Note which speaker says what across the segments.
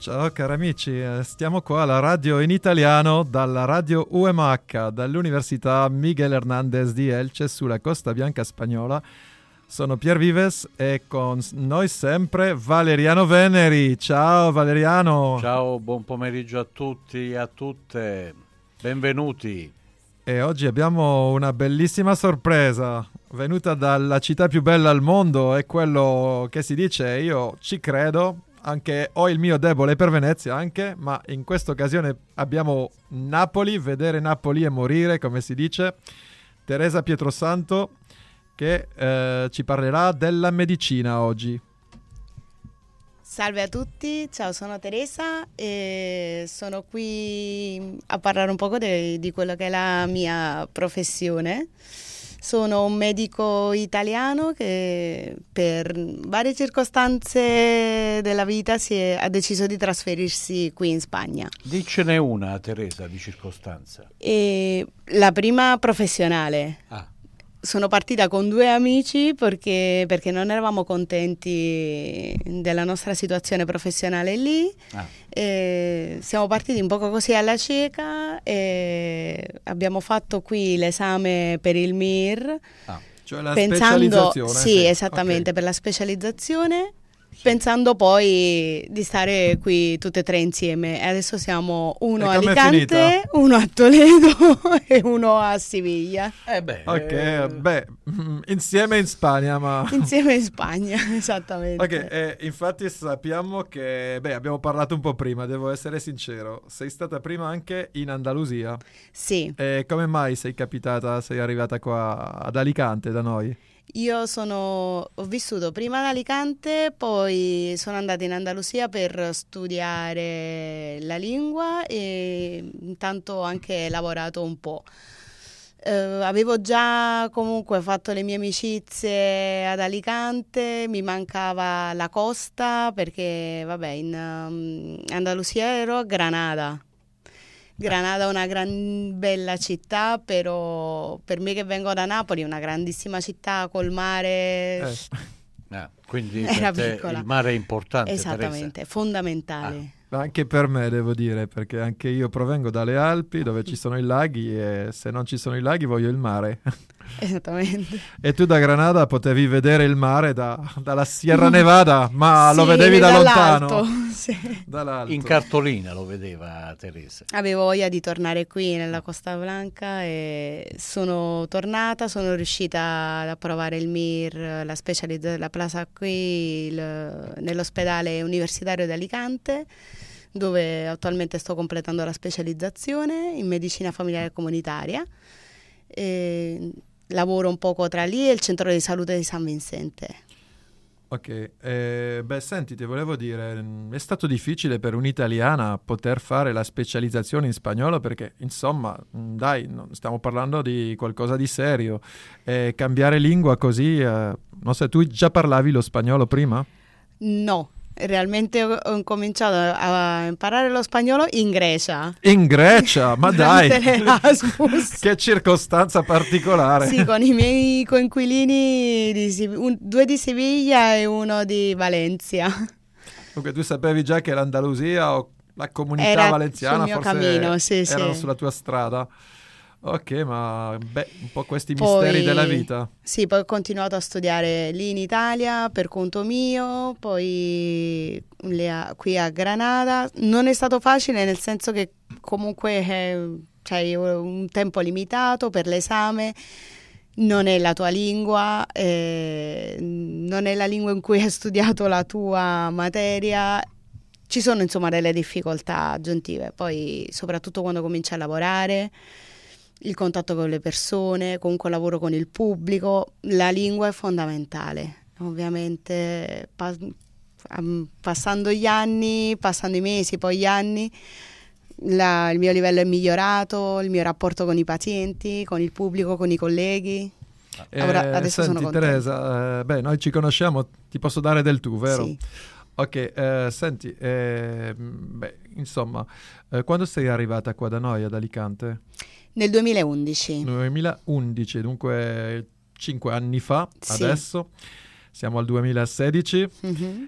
Speaker 1: Ciao cari amici, stiamo qua alla radio in italiano dalla radio UMH dall'Università Miguel Hernández di Elche sulla Costa Bianca spagnola. Sono Pier Vives e con noi sempre Valeriano Veneri. Ciao Valeriano.
Speaker 2: Ciao, buon pomeriggio a tutti e a tutte, benvenuti.
Speaker 1: E oggi abbiamo una bellissima sorpresa venuta dalla città più bella al mondo, è quello che si dice, io ci credo. Anche ho il mio debole per Venezia anche, ma in questa occasione abbiamo Napoli, vedere Napoli e morire, come si dice. Teresa Pietrosanto che ci parlerà della medicina oggi.
Speaker 3: Salve a tutti, ciao, sono Teresa e sono qui a parlare un poco di quello che è la mia professione. Sono un medico italiano che per varie circostanze della vita ha deciso di trasferirsi qui in Spagna.
Speaker 2: Dicene una, Teresa, di circostanza.
Speaker 3: La prima professionale. Sono partita con 2 amici perché non eravamo contenti della nostra situazione professionale lì. Siamo partiti un poco così alla cieca e abbiamo fatto qui l'esame per il MIR.
Speaker 1: Cioè la specializzazione.
Speaker 3: Sì, esattamente, okay. Per la specializzazione. Pensando poi di stare qui tutte e 3 insieme. E adesso siamo uno a Alicante, uno a Toledo e uno a Siviglia.
Speaker 1: Insieme in Spagna, ma...
Speaker 3: Insieme in Spagna, esattamente.
Speaker 1: Ok, infatti sappiamo che, abbiamo parlato un po' prima, devo essere sincero. Sei stata prima anche in Andalusia.
Speaker 3: Sì.
Speaker 1: E come mai sei arrivata qua ad Alicante da noi?
Speaker 3: Io ho vissuto prima ad Alicante, poi sono andata in Andalusia per studiare la lingua e intanto anche lavorato un po'. Avevo già comunque fatto le mie amicizie ad Alicante, mi mancava la costa perché in Andalusia ero a Granada. Granada è una bella città, però per me che vengo da Napoli è una grandissima città col mare.
Speaker 2: Quindi per te il mare è importante.
Speaker 3: Esattamente,
Speaker 2: Teresa.
Speaker 3: Fondamentale.
Speaker 1: Anche per me devo dire, perché anche io provengo dalle Alpi dove ci sono i laghi e se non ci sono i laghi voglio il mare.
Speaker 3: Esattamente.
Speaker 1: E tu da Granada potevi vedere il mare dalla Sierra Nevada, ma lo vedevi da lontano.
Speaker 3: Sì.
Speaker 1: Dall'alto.
Speaker 2: In cartolina lo vedeva Teresa.
Speaker 3: Avevo voglia di tornare qui nella Costa Blanca e sono tornata, sono riuscita ad approvare il MIR, la plaza qui nell'ospedale universitario di Alicante, dove attualmente sto completando la specializzazione in medicina familiare e comunitaria. Lavoro un poco tra lì e il centro di salute di San Vincente.
Speaker 1: Ok, senti, ti volevo dire, è stato difficile per un'italiana poter fare la specializzazione in spagnolo perché, insomma, dai, stiamo parlando di qualcosa di serio. Cambiare lingua così, non so, tu già parlavi lo spagnolo prima?
Speaker 3: No. Realmente ho cominciato a imparare lo spagnolo in Grecia.
Speaker 1: In Grecia? Ma dai!
Speaker 3: Erasmus.
Speaker 1: Che circostanza particolare!
Speaker 3: Sì, con i miei coinquilini, 2 di Siviglia e 1 di Valencia.
Speaker 1: Dunque tu sapevi già che l'Andalusia o la comunità valenziana
Speaker 3: sul mio cammino, sì,
Speaker 1: erano sulla tua strada. Ok, ma un po' questi misteri della vita.
Speaker 3: Sì, poi ho continuato a studiare lì in Italia per conto mio, poi qui a Granada. Non è stato facile nel senso che comunque c'hai un tempo limitato per l'esame, non è la tua lingua, non è la lingua in cui hai studiato la tua materia. Ci sono insomma delle difficoltà aggiuntive, poi soprattutto quando cominci a lavorare. Il contatto con le persone, comunque lavoro con il pubblico, la lingua è fondamentale. Ovviamente passando gli anni, passando i mesi, poi gli anni, il mio livello è migliorato, il mio rapporto con i pazienti, con il pubblico, con i colleghi. Adesso
Speaker 1: senti,
Speaker 3: sono contenta.
Speaker 1: Teresa, noi ci conosciamo, ti posso dare del tu, vero?
Speaker 3: Sì.
Speaker 1: Ok, senti, insomma, quando sei arrivata qua da noi ad Alicante?
Speaker 3: Nel 2011.
Speaker 1: 2011, dunque 5 anni fa,
Speaker 3: sì.
Speaker 1: Adesso. siamo al 2016.
Speaker 3: Mhm.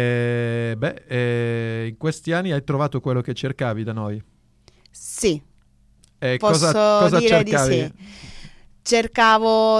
Speaker 1: In questi anni hai trovato quello che cercavi da noi?
Speaker 3: Sì,
Speaker 1: E
Speaker 3: posso
Speaker 1: cosa
Speaker 3: dire di
Speaker 1: cercavi?
Speaker 3: sì. Cercavo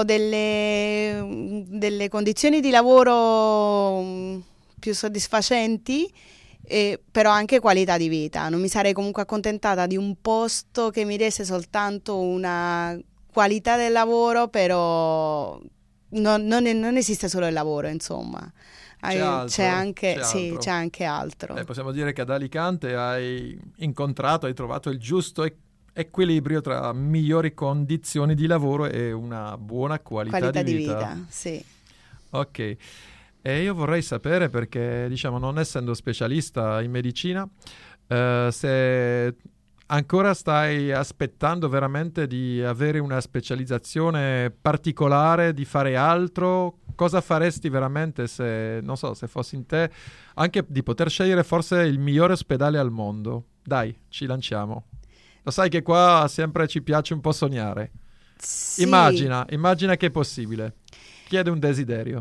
Speaker 3: delle condizioni di lavoro più soddisfacenti, però anche qualità di vita. Non mi sarei comunque accontentata di un posto che mi desse soltanto una qualità del lavoro, però non esiste solo il lavoro, insomma.
Speaker 1: C'è altro, c'è
Speaker 3: Sì,
Speaker 1: altro.
Speaker 3: c'è anche altro.
Speaker 1: Possiamo dire che ad Alicante hai trovato il giusto equilibrio tra migliori condizioni di lavoro e una buona qualità di vita.
Speaker 3: Sì.
Speaker 1: Ok, e io vorrei sapere, perché diciamo non essendo specialista in medicina, se ancora stai aspettando veramente di avere una specializzazione particolare, di fare altro. Cosa faresti veramente se, non so, se fossi in te, anche di poter scegliere forse il migliore ospedale al mondo? Dai, ci lanciamo. Lo sai che qua sempre ci piace un po' sognare.
Speaker 3: Sì.
Speaker 1: Immagina che è possibile. Chiede un desiderio.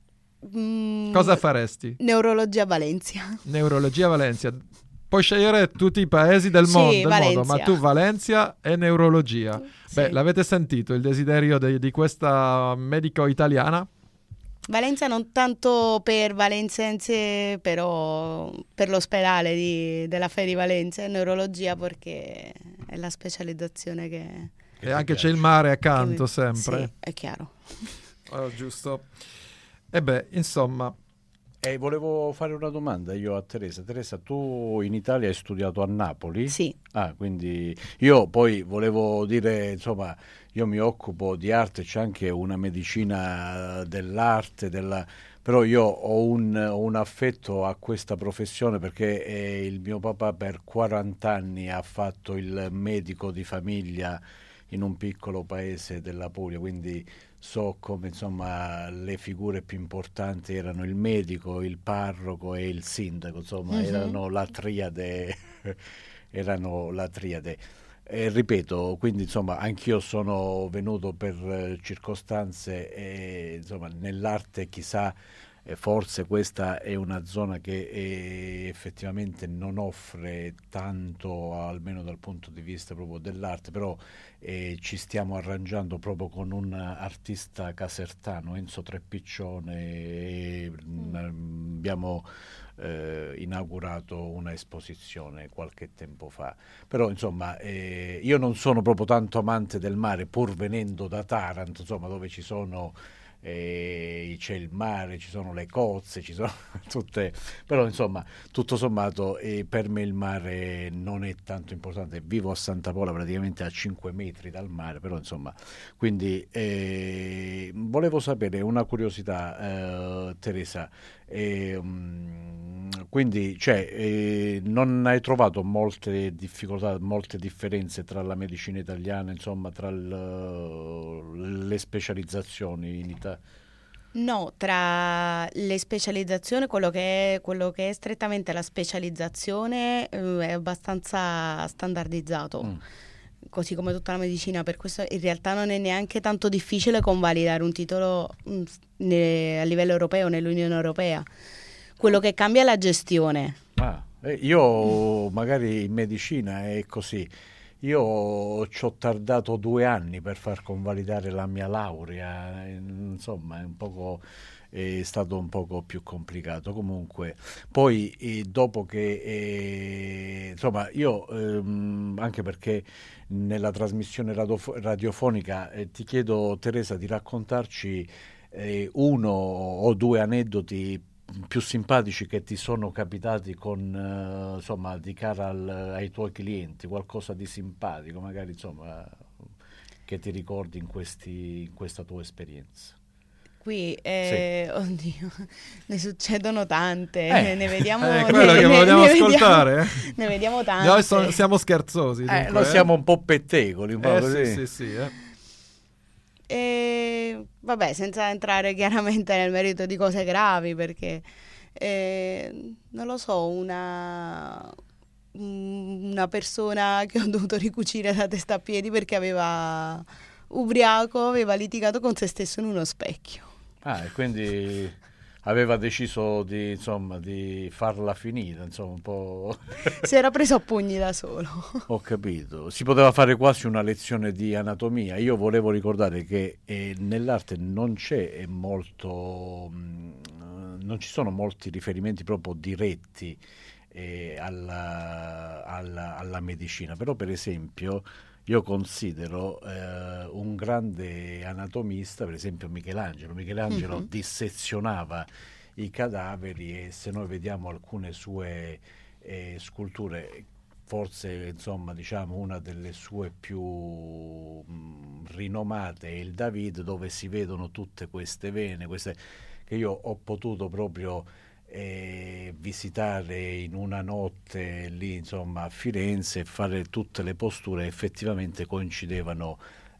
Speaker 1: Cosa faresti?
Speaker 3: Neurologia a Valencia.
Speaker 1: Neurologia a Valencia. Puoi scegliere tutti i paesi del
Speaker 3: Sì,
Speaker 1: mondo,
Speaker 3: Valencia.
Speaker 1: ma tu Valencia e neurologia.
Speaker 3: Sì.
Speaker 1: Beh, l'avete sentito il desiderio di questa medico italiana?
Speaker 3: Valencia non tanto per valenzense, però per l'ospedale della FE di Valencia, neurologia, perché è la specializzazione che
Speaker 1: E anche c'è il mare accanto
Speaker 3: Sì,
Speaker 1: sempre.
Speaker 3: è chiaro.
Speaker 1: Oh, giusto. E beh, insomma,
Speaker 2: Volevo fare una domanda io a Teresa. Teresa, tu in Italia hai studiato a Napoli?
Speaker 3: Sì,
Speaker 2: Ah, quindi io poi volevo dire, insomma, io mi occupo di arte, c'è anche una medicina dell'arte, però io ho un affetto a questa professione perché il mio papà per 40 anni ha fatto il medico di famiglia in un piccolo paese della Puglia, quindi so come insomma le figure più importanti erano il medico, il parroco e il sindaco, insomma erano la triade, erano la triade. E ripeto, quindi insomma anch'io sono venuto per circostanze e insomma nell'arte chissà, forse questa è una zona che effettivamente non offre tanto, almeno dal punto di vista proprio dell'arte, però ci stiamo arrangiando proprio con un artista casertano, Enzo Trepiccione, e abbiamo inaugurato una esposizione qualche tempo fa. Però insomma io non sono proprio tanto amante del mare, pur venendo da Taranto, insomma, dove ci sono c'è il mare, ci sono le cozze, ci sono tutte, però insomma tutto sommato per me il mare non è tanto importante. Vivo a Santa Pola, praticamente a 5 metri dal mare, però insomma, quindi volevo sapere una curiosità, Teresa, quindi non hai trovato molte difficoltà, molte differenze tra la medicina italiana, insomma, tra le specializzazioni in Italia?
Speaker 3: no, tra le specializzazioni, quello che è strettamente la specializzazione è abbastanza standardizzato. Così come tutta la medicina, per questo in realtà non è neanche tanto difficile convalidare un titolo a livello europeo, nell'Unione Europea. Quello che cambia è la gestione.
Speaker 2: Io magari in medicina è così. Io ci ho tardato 2 anni per far convalidare la mia laurea, insomma è stato un poco più complicato. Comunque, poi dopo che, insomma, io anche perché nella trasmissione radiofonica ti chiedo, Teresa, di raccontarci 1 o 2 aneddoti più simpatici che ti sono capitati con insomma di cara ai tuoi clienti, qualcosa di simpatico magari insomma che ti ricordi in questa tua esperienza.
Speaker 3: Qui,
Speaker 2: Sì.
Speaker 3: oddio, ne succedono tante, ne vediamo...
Speaker 1: è quello che vogliamo ascoltare.
Speaker 3: Ne vediamo tante.
Speaker 1: Noi siamo scherzosi. Dunque,
Speaker 2: Noi siamo un po' pettegoli, un po' così.
Speaker 1: Sì.
Speaker 3: E vabbè, senza entrare chiaramente nel merito di cose gravi, perché non lo so, una persona che ho dovuto ricucire da testa a piedi perché aveva litigato con se stesso in uno specchio.
Speaker 2: E quindi aveva deciso di farla finita, insomma, un po'.
Speaker 3: Si era preso a pugni da solo.
Speaker 2: Ho capito. Si poteva fare quasi una lezione di anatomia. Io volevo ricordare che nell'arte non c'è molto, non ci sono molti riferimenti proprio diretti alla medicina, però per esempio io considero un grande anatomista, per esempio Michelangelo dissezionava i cadaveri, e se noi vediamo alcune sue sculture, forse insomma diciamo una delle sue più rinomate è il David, dove si vedono tutte queste vene, che io ho potuto proprio visitare in una notte lì, insomma, a Firenze, e fare tutte le posture, effettivamente coincidevano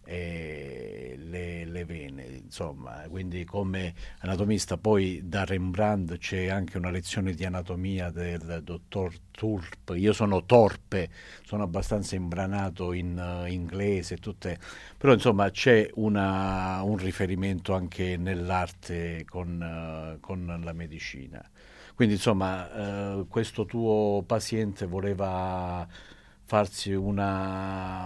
Speaker 2: le vene, insomma. Quindi come anatomista, poi da Rembrandt c'è anche una lezione di anatomia del dottor Turp. Io sono torpe, sono abbastanza imbranato in inglese, però insomma c'è un riferimento anche nell'arte con la medicina. Quindi insomma questo tuo paziente voleva farsi voleva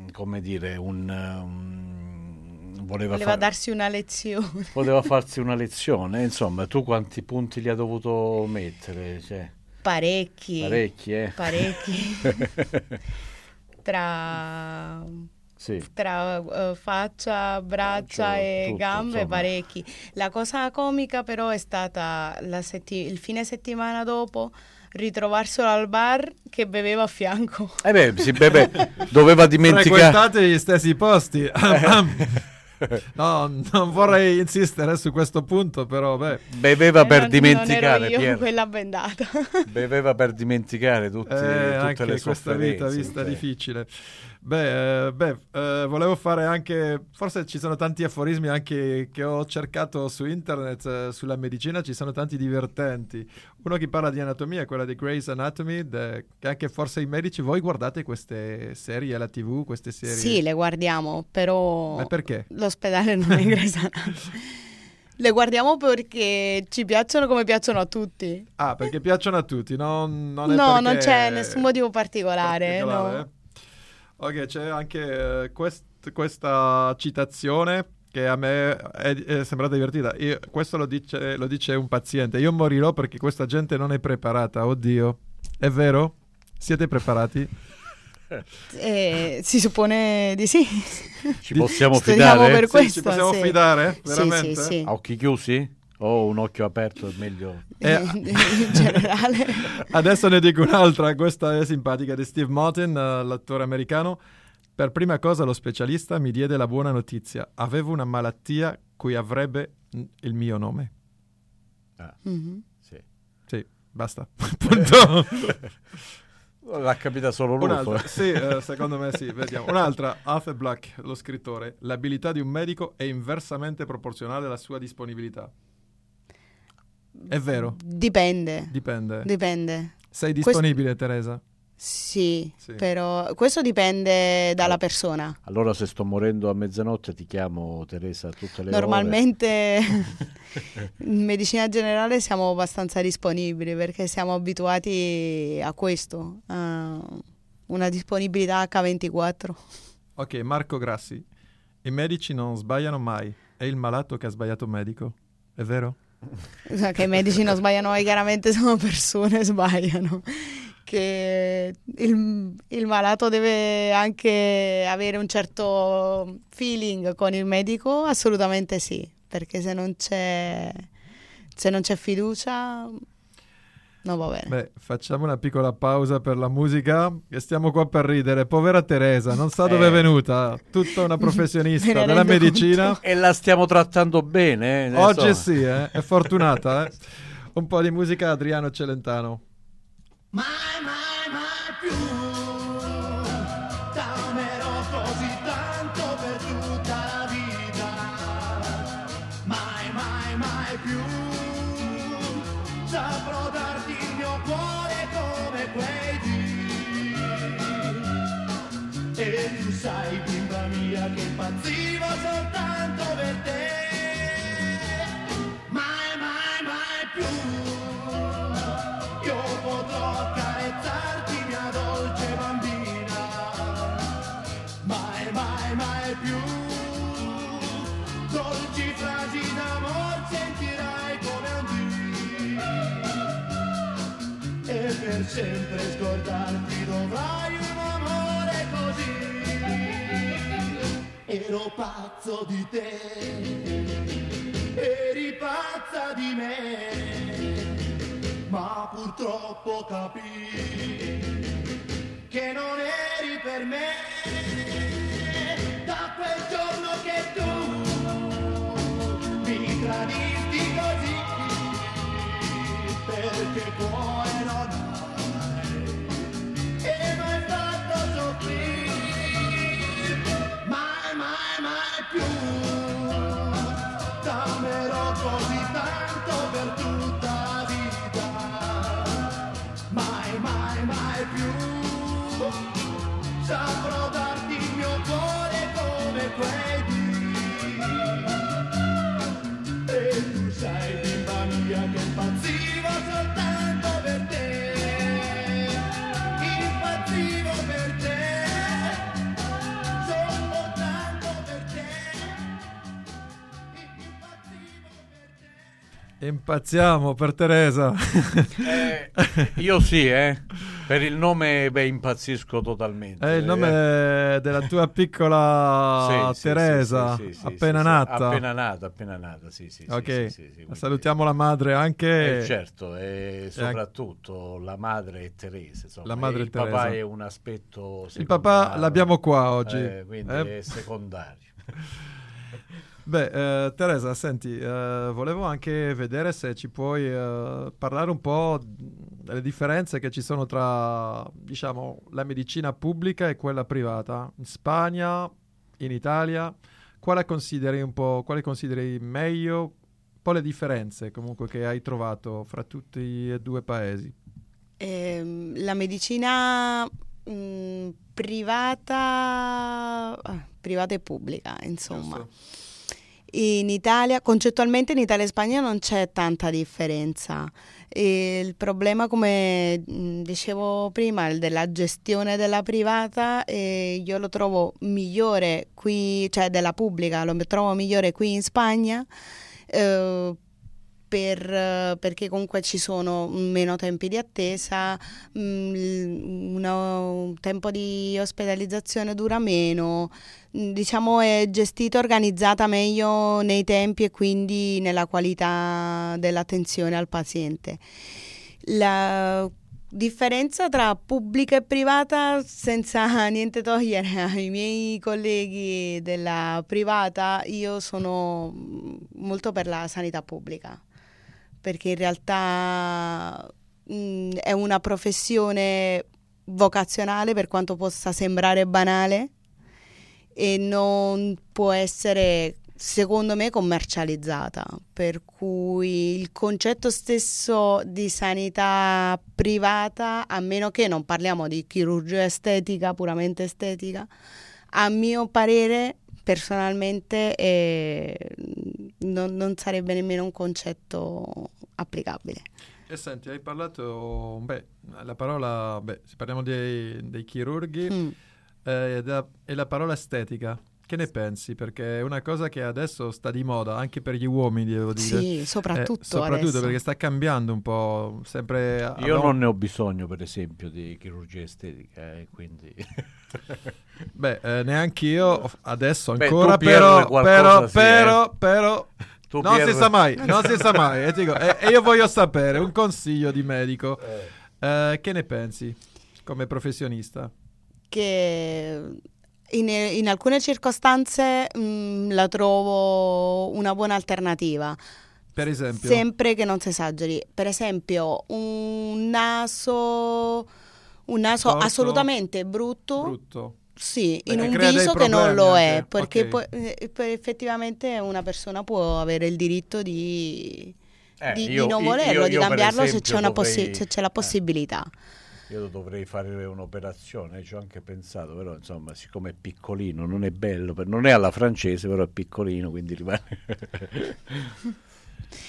Speaker 3: darsi una lezione.
Speaker 2: Voleva farsi una lezione, insomma. Tu quanti punti gli ha dovuto mettere? Cioè,
Speaker 3: parecchi.
Speaker 2: Parecchi.
Speaker 3: Tra
Speaker 2: sì.
Speaker 3: Faccia, braccia e
Speaker 2: tutto,
Speaker 3: gambe,
Speaker 2: insomma.
Speaker 3: Parecchi. La cosa comica però è stata il fine settimana dopo ritrovarselo al bar che beveva a fianco.
Speaker 2: Doveva dimenticare.
Speaker 1: Frequentate gli stessi posti. No, non vorrei insistere su questo punto, però
Speaker 2: beveva per dimenticare.
Speaker 3: Non ero io quella bendata.
Speaker 2: Beveva per dimenticare tutte
Speaker 1: anche
Speaker 2: le
Speaker 1: questa vita
Speaker 2: sofferenze.
Speaker 1: difficile. Volevo fare anche, forse ci sono tanti aforismi anche che ho cercato su internet sulla medicina, ci sono tanti divertenti. Uno che parla di anatomia è quella di Grey's Anatomy, che anche forse i medici, voi guardate queste serie alla TV, queste serie?
Speaker 3: Sì, le guardiamo, però.
Speaker 1: Ma perché?
Speaker 3: L'ospedale non è Grey's Anatomy. Le guardiamo perché ci piacciono come piacciono a tutti.
Speaker 1: Ah, perché piacciono a tutti, non è
Speaker 3: no,
Speaker 1: perché...
Speaker 3: non c'è nessun motivo particolare. No.
Speaker 1: Ok, c'è anche questa citazione che a me è sembrata divertita. Questo lo dice un paziente. Io morirò perché questa gente non è preparata. Oddio, è vero? Siete preparati?
Speaker 3: Si suppone di sì.
Speaker 2: Ci possiamo fidare?
Speaker 3: Per questo,
Speaker 1: ci possiamo fidare? Veramente?
Speaker 3: Sì.
Speaker 2: A occhi chiusi? O un occhio aperto è meglio?
Speaker 3: In generale.
Speaker 1: Adesso ne dico un'altra, questa è simpatica, di Steve Martin, l'attore americano. Per prima cosa lo specialista mi diede la buona notizia. Avevo una malattia cui avrebbe il mio nome. Sì, basta. Punto.
Speaker 2: L'ha capita solo lui.
Speaker 1: Un'altra, sì, secondo me sì, vediamo. Un'altra, Arthur Black, lo scrittore. L'abilità di un medico è inversamente proporzionale alla sua disponibilità. È vero?
Speaker 3: Dipende.
Speaker 1: Sei disponibile, Teresa?
Speaker 3: Sì, però questo dipende dalla persona.
Speaker 2: Allora se sto morendo a mezzanotte ti chiamo, Teresa, tutte le
Speaker 3: Normalmente in medicina generale siamo abbastanza disponibili perché siamo abituati a questo, una disponibilità H24.
Speaker 1: Ok, Marco Grassi. I medici non sbagliano mai, è il malato che ha sbagliato medico, è vero?
Speaker 3: Che i medici non sbagliano mai, chiaramente sono persone, sbagliano. Che il malato deve anche avere un certo feeling con il medico, assolutamente sì, perché se non c'è fiducia non va bene.
Speaker 1: Facciamo una piccola pausa per la musica, che stiamo qua per ridere. Povera Teresa, non sa dove è venuta, tutta una professionista della medicina.
Speaker 3: Conto.
Speaker 2: E la stiamo trattando bene.
Speaker 1: Oggi sì, è fortunata. Un po' di musica, Adriano Celentano.
Speaker 4: Mai più t'amerò così tanto per tutta la vita. Mai più saprò darti il mio cuore come quei dì. E tu sai, bimba mia, che impazzivo soltanto per te. per sempre scordarti, dovrai un amore così. Ero pazzo di te, eri pazza di me, ma purtroppo capii che non eri per me. Da quel giorno che tu mi tradisti così, perché cuore non hai e m'hai fatto soffrire, mai, mai, mai più. T'amerò così tanto per tutta la vita, mai, mai, mai più. Saprò darti il mio cuore come quei dì. E tu sai, bimba mia, che impazzivo soltanto per te, impazzivo per te, soltanto per te, impazzivo per te.
Speaker 1: Impazziamo per Teresa.
Speaker 2: Io sì, per il nome impazzisco totalmente.
Speaker 1: È il nome della tua piccola
Speaker 2: Sì,
Speaker 1: Teresa,
Speaker 2: sì,
Speaker 1: appena
Speaker 2: sì,
Speaker 1: nata.
Speaker 2: Appena nata, sì.
Speaker 1: Ok,
Speaker 2: Quindi,
Speaker 1: salutiamo la madre anche.
Speaker 2: certo, e soprattutto la madre è Teresa, insomma.
Speaker 1: La madre
Speaker 2: il
Speaker 1: Teresa.
Speaker 2: Papà è un aspetto
Speaker 1: Il papà l'abbiamo qua oggi.
Speaker 2: quindi è secondario.
Speaker 1: Beh, Teresa, senti, volevo anche vedere se ci puoi parlare un po' delle differenze che ci sono tra, diciamo, la medicina pubblica e quella privata. In Spagna, in Italia, quale consideri meglio? Un po' le differenze comunque che hai trovato fra tutti e due paesi.
Speaker 3: La medicina privata e pubblica, insomma.
Speaker 1: Giusto.
Speaker 3: In Italia, concettualmente in Italia e Spagna non c'è tanta differenza. E il problema, come dicevo prima, il della gestione della privata, io lo trovo migliore qui, cioè della pubblica, lo trovo migliore qui in Spagna, perché comunque ci sono meno tempi di attesa, un tempo di ospedalizzazione dura meno, diciamo è gestita, organizzata meglio nei tempi e quindi nella qualità dell'attenzione al paziente. La differenza tra pubblica e privata, senza niente togliere ai miei colleghi della privata, io sono molto per la sanità pubblica, perché in realtà è una professione vocazionale, per quanto possa sembrare banale, e non può essere, secondo me, commercializzata, per cui il concetto stesso di sanità privata, a meno che non parliamo di chirurgia estetica, puramente estetica, a mio parere personalmente non sarebbe nemmeno un concetto applicabile.
Speaker 1: E senti, hai parlato, la parola, se parliamo dei chirurghi, e la parola estetica, che ne pensi? Perché è una cosa che adesso sta di moda, anche per gli uomini, devo dire.
Speaker 3: Sì, soprattutto adesso.
Speaker 1: Perché sta cambiando un po', sempre...
Speaker 2: Io non ne ho bisogno, per esempio, di chirurgia estetica, quindi...
Speaker 1: neanche io adesso
Speaker 2: Beh,
Speaker 1: ancora,
Speaker 2: tu, Pier,
Speaker 1: però...
Speaker 2: Tu,
Speaker 1: non
Speaker 2: Pier...
Speaker 1: si sa mai. E io voglio sapere un consiglio di medico. Che ne pensi come professionista?
Speaker 3: Che in alcune circostanze la trovo una buona alternativa.
Speaker 1: Per esempio?
Speaker 3: Sempre che non si esageri. Per esempio, un naso
Speaker 1: Torto,
Speaker 3: assolutamente brutto. Sì, in un
Speaker 1: crea dei
Speaker 3: viso che non lo
Speaker 1: problemi
Speaker 3: è, perché
Speaker 1: ok.
Speaker 3: poi effettivamente una persona può avere il diritto di
Speaker 2: io
Speaker 3: non volerlo, di cambiarlo,
Speaker 2: per esempio,
Speaker 3: se c'è la possibilità.
Speaker 2: Io dovrei fare un'operazione, ci ho anche pensato, però insomma, siccome è piccolino, non è bello, non è alla francese, però è piccolino, quindi rimane.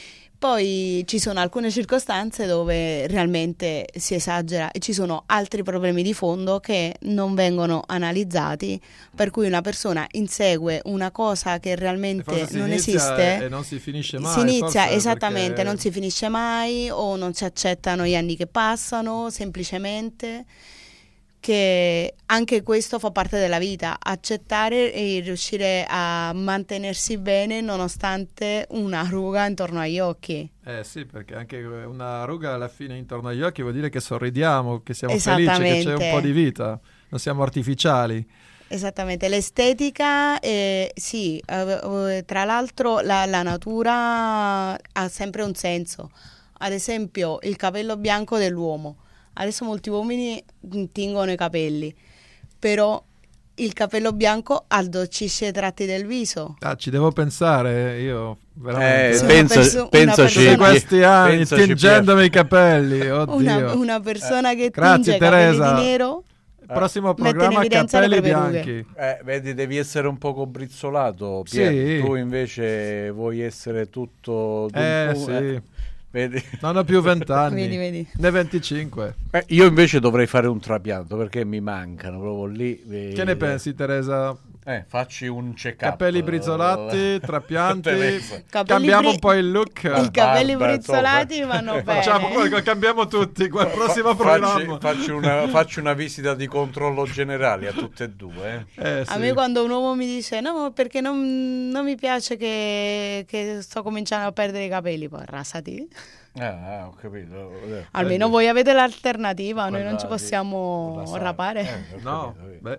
Speaker 3: poi ci sono alcune circostanze dove realmente si esagera e ci sono altri problemi di fondo che non vengono analizzati, per cui una persona insegue una cosa che realmente non esiste
Speaker 1: e non si finisce mai.
Speaker 3: si inizia
Speaker 1: forse,
Speaker 3: esattamente,
Speaker 1: perché-
Speaker 3: non si finisce mai o non si accettano gli anni che passano, semplicemente che anche questo fa parte della vita, accettare e riuscire a mantenersi bene nonostante una ruga intorno agli occhi.
Speaker 1: Sì, perché anche una ruga alla fine intorno agli occhi vuol dire che sorridiamo, che siamo felici, che c'è un
Speaker 3: Esattamente.
Speaker 1: po' di vita, non siamo artificiali.
Speaker 3: Esattamente, l'estetica, sì, tra l'altro la natura ha sempre un senso. Ad esempio, il capello bianco dell'uomo. Adesso molti uomini tingono i capelli, però il capello bianco addolcisce i tratti del viso.
Speaker 1: Ah, ci devo pensare, io veramente.
Speaker 3: Sono una
Speaker 2: pensaci,
Speaker 3: persona-
Speaker 1: Tutti questi anni
Speaker 2: pensaci,
Speaker 1: tingendomi i capelli, oddio.
Speaker 3: Una persona che
Speaker 1: Grazie,
Speaker 3: tinge i capelli
Speaker 1: Teresa.
Speaker 3: di nero.
Speaker 1: Il prossimo
Speaker 3: mette in
Speaker 1: programma
Speaker 3: evidenza le
Speaker 1: capelli
Speaker 3: proprie
Speaker 1: bianchi.
Speaker 2: Vedi, devi essere un poco brizzolato, Pier.
Speaker 1: Sì.
Speaker 2: Tu invece vuoi essere tutto...
Speaker 1: Sì.
Speaker 2: Vedi?
Speaker 1: Non ho più 20 anni,
Speaker 3: Vedi.
Speaker 1: ne 25.
Speaker 2: Io invece dovrei fare un trapianto perché mi mancano proprio lì.
Speaker 1: Che ne pensi, Teresa?
Speaker 2: Facci un check-up.
Speaker 1: Capelli brizzolati, trapianti.
Speaker 2: Teresa.
Speaker 1: Cambiamo un po' il look.
Speaker 3: I capelli
Speaker 2: barba,
Speaker 3: brizzolati
Speaker 2: insomma.
Speaker 3: vanno bene.
Speaker 1: Facciamo, cambiamo tutti. Quel prossimo programma.
Speaker 2: Facci una visita di controllo generale a tutte e due.
Speaker 3: A
Speaker 1: Sì.
Speaker 3: me quando un uomo mi dice no, perché non mi piace che sto cominciando a perdere i capelli, poi rasati.
Speaker 2: Ho capito.
Speaker 3: Almeno voi avete l'alternativa, noi non ci
Speaker 2: Guardate,
Speaker 3: possiamo
Speaker 2: guardate.
Speaker 3: rapare.
Speaker 2: Ho
Speaker 1: No,
Speaker 2: capito.
Speaker 1: beh.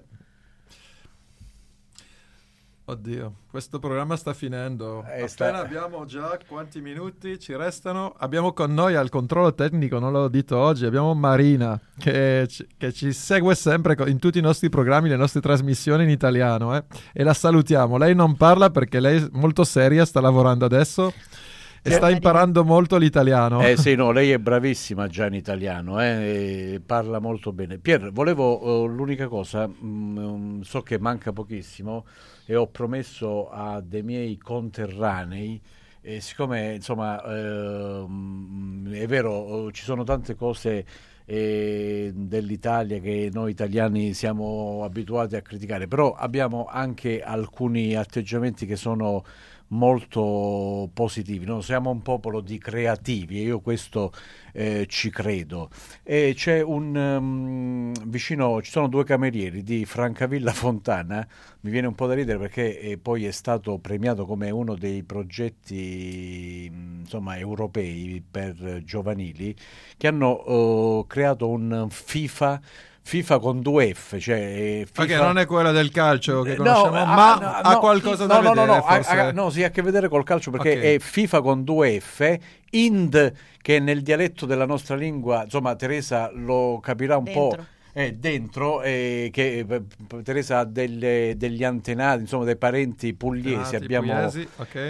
Speaker 1: Oddio, questo programma sta finendo. Appena abbiamo già quanti minuti ci restano. Abbiamo con noi al controllo tecnico, non l'ho detto oggi, abbiamo Marina che ci segue sempre in tutti i nostri programmi, le nostre trasmissioni in italiano, e la salutiamo. Lei non parla perché lei è molto seria, sta lavorando adesso e sta imparando molto l'italiano.
Speaker 2: Sì, no, lei è bravissima già in italiano, e parla molto bene. Pier, volevo l'unica cosa, so che manca pochissimo e ho promesso a dei miei conterranei, siccome insomma è vero, ci sono tante cose dell'Italia che noi italiani siamo abituati a criticare, però abbiamo anche alcuni atteggiamenti che sono molto positivi, no? Siamo un popolo di creativi e io questo ci credo. E c'è vicino, ci sono due camerieri di Francavilla Fontana, mi viene un po' da ridere perché poi è stato premiato come uno dei progetti insomma europei per giovanili, che hanno creato un FIFA con 2F, cioè FIFA...
Speaker 1: Perché non è quella del calcio che
Speaker 2: No,
Speaker 1: conosciamo, ma ha qualcosa da vedere, forse.
Speaker 2: No, sì, ha a che vedere col calcio perché
Speaker 1: Ok.
Speaker 2: è FIFA con 2F, Ind, che nel dialetto della nostra lingua, insomma Teresa lo capirà un
Speaker 3: Dentro.
Speaker 2: po', dentro, che Teresa ha degli antenati, insomma dei parenti pugliesi, abbiamo...
Speaker 1: Pugliesi, ok.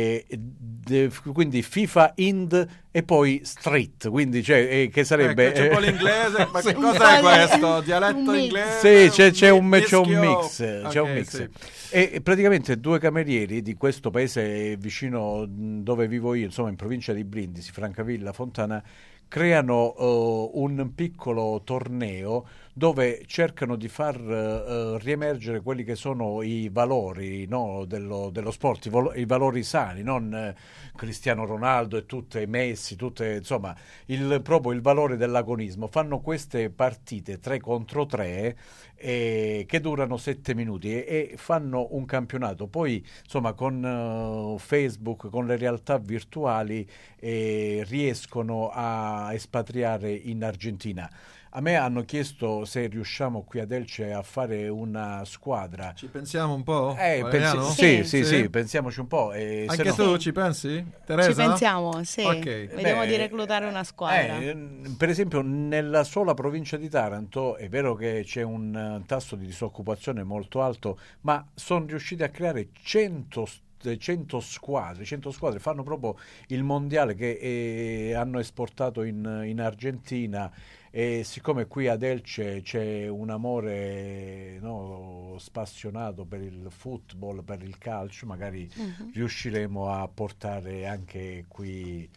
Speaker 2: quindi FIFA, Ind e poi Street, quindi cioè, che sarebbe...
Speaker 1: C'è un po' l'inglese, ma
Speaker 2: Sì.
Speaker 1: che
Speaker 3: Un
Speaker 1: cos'è
Speaker 3: po' di-
Speaker 1: questo?
Speaker 3: un
Speaker 1: Dialetto
Speaker 3: mix.
Speaker 1: inglese?
Speaker 2: Sì, c'è un
Speaker 1: mischio?
Speaker 2: mix, c'è un
Speaker 1: Ok,
Speaker 2: mix.
Speaker 1: sì.
Speaker 2: E praticamente due camerieri di questo paese vicino dove vivo io, insomma in provincia di Brindisi, Francavilla Fontana, creano un piccolo torneo dove cercano di far riemergere quelli che sono i valori, no, dello sport, i valori sani, non Cristiano Ronaldo e tutte Messi, insomma proprio il valore dell'agonismo. Fanno queste partite 3 contro 3 che durano 7 minuti e fanno un campionato. Poi insomma con Facebook, con le realtà virtuali riescono a espatriare in Argentina. A me hanno chiesto se riusciamo qui ad Elce a fare una squadra.
Speaker 1: Ci pensiamo un po'? Valeriano?
Speaker 2: Sì, pensiamoci un po'. Se
Speaker 1: Anche
Speaker 2: no-
Speaker 1: tu ci pensi? Teresa?
Speaker 3: Ci pensiamo, sì.
Speaker 1: Ok.
Speaker 3: Vediamo di reclutare una squadra.
Speaker 2: Per esempio nella sola provincia di Taranto è vero che c'è un tasso di disoccupazione molto alto, ma sono riusciti a creare 100 100 squadre fanno proprio il mondiale che hanno esportato in Argentina, e siccome qui ad Elce c'è un amore, no, spassionato per il football, per il calcio, magari riusciremo a portare anche qui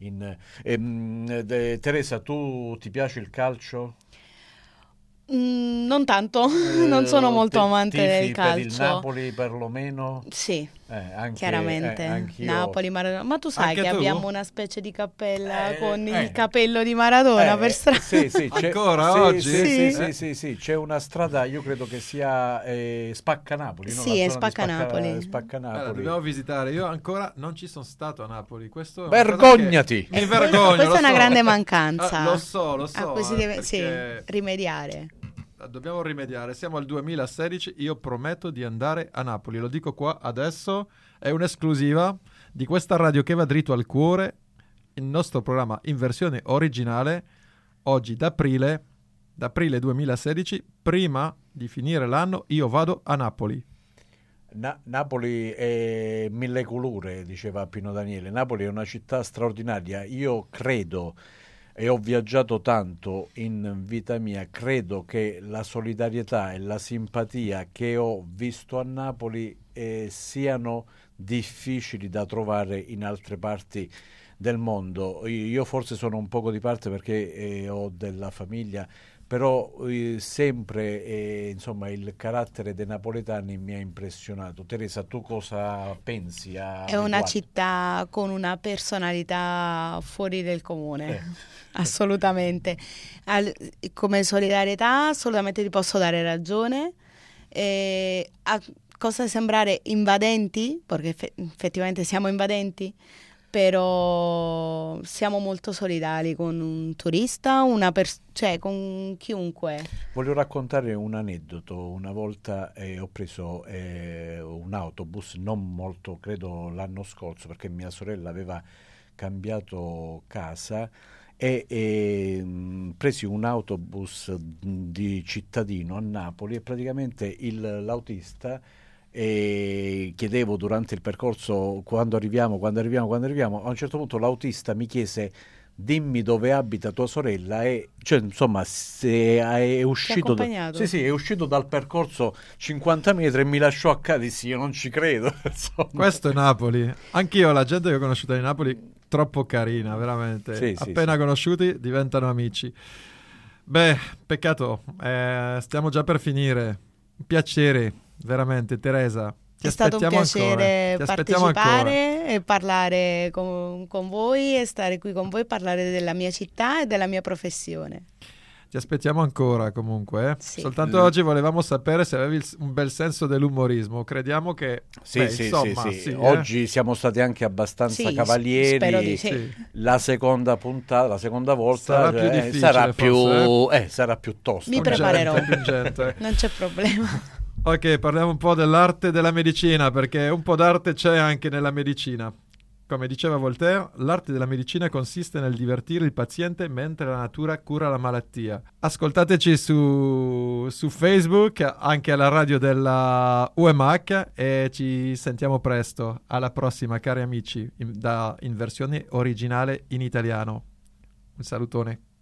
Speaker 2: Teresa, tu ti piace il calcio?
Speaker 3: Non tanto, non sono molto amante
Speaker 2: tifi
Speaker 3: del calcio.
Speaker 2: per il Napoli perlomeno?
Speaker 3: Sì,
Speaker 2: Anche,
Speaker 3: chiaramente.
Speaker 2: anch'io.
Speaker 3: Napoli, Maradona. Ma tu sai
Speaker 1: Anche
Speaker 3: che
Speaker 1: tu?
Speaker 3: abbiamo una specie di cappella con il
Speaker 2: eh.
Speaker 3: capello di Maradona per strada?
Speaker 2: Sì, c'è,
Speaker 1: Ancora
Speaker 2: sì,
Speaker 1: oggi?
Speaker 2: sì, c'è una strada, io credo che sia Spaccanapoli, no?
Speaker 3: Sì,
Speaker 2: La
Speaker 3: è
Speaker 2: zona di
Speaker 3: Spaccanapoli.
Speaker 2: Spaccanapoli.
Speaker 1: Dobbiamo visitare. Io ancora non ci sono stato a Napoli. Questo è una
Speaker 2: Vergognati!
Speaker 1: cosa che mi vergogno.
Speaker 3: Questa
Speaker 1: lo
Speaker 3: è una
Speaker 1: so.
Speaker 3: grande mancanza.
Speaker 1: Lo so.
Speaker 3: A cui si deve
Speaker 1: perché
Speaker 3: rimediare.
Speaker 1: dobbiamo rimediare. Siamo al 2016. Io prometto di andare a Napoli. Lo dico qua adesso. È un'esclusiva di questa radio che va dritto al cuore. Il nostro programma in versione originale. Oggi d'aprile 2016. Prima di finire l'anno, io vado a Napoli.
Speaker 2: Napoli è mille colore, diceva Pino Daniele. Napoli è una città straordinaria. Io credo, e ho viaggiato tanto in vita mia, credo che la solidarietà e la simpatia che ho visto a Napoli siano difficili da trovare in altre parti del mondo. Io forse sono un poco di parte perché ho della famiglia, però sempre insomma il carattere dei napoletani mi ha impressionato. Teresa, tu cosa pensi?
Speaker 3: È una città con una personalità fuori del comune, assolutamente. Come solidarietà assolutamente ti posso dare ragione. Cosa sembrare invadenti, perché effettivamente siamo invadenti, però siamo molto solidali con un turista, cioè con chiunque.
Speaker 2: Voglio raccontare un aneddoto. Una volta ho preso un autobus, non molto, credo l'anno scorso, perché mia sorella aveva cambiato casa, e presi un autobus di cittadino a Napoli, e praticamente l'autista, e chiedevo durante il percorso quando arriviamo, a un certo punto l'autista mi chiese: dimmi dove abita tua sorella, e cioè insomma se è uscito è uscito dal percorso 50 metri e mi lasciò a casa. Sì, io non ci credo. Insomma.
Speaker 1: Questo è Napoli. Anch'io la gente che ho conosciuto di Napoli troppo carina, veramente.
Speaker 2: Sì,
Speaker 1: appena conosciuti diventano amici. Beh, peccato, stiamo già per finire. Un piacere, veramente, Teresa.
Speaker 3: È stato un piacere partecipare e parlare con voi, e stare qui con voi e parlare della mia città e della mia professione.
Speaker 1: Ti aspettiamo ancora comunque.
Speaker 3: Sì.
Speaker 1: Soltanto oggi volevamo sapere se avevi un bel senso dell'umorismo. Crediamo che
Speaker 2: Sì. Oggi siamo stati anche abbastanza
Speaker 3: Sì,
Speaker 2: cavalieri.
Speaker 3: spero di sì.
Speaker 2: La seconda puntata, la seconda volta
Speaker 1: sarà più difficile,
Speaker 2: sarà più tosta.
Speaker 3: Mi preparerò.
Speaker 1: Gente.
Speaker 3: Non c'è problema.
Speaker 1: Ok, parliamo un po' dell'arte della medicina, perché un po' d'arte c'è anche nella medicina. Come diceva Voltaire, l'arte della medicina consiste nel divertire il paziente mentre la natura cura la malattia. Ascoltateci su Facebook, anche alla radio della UMH, e ci sentiamo presto. Alla prossima, cari amici, in versione originale in italiano. Un salutone.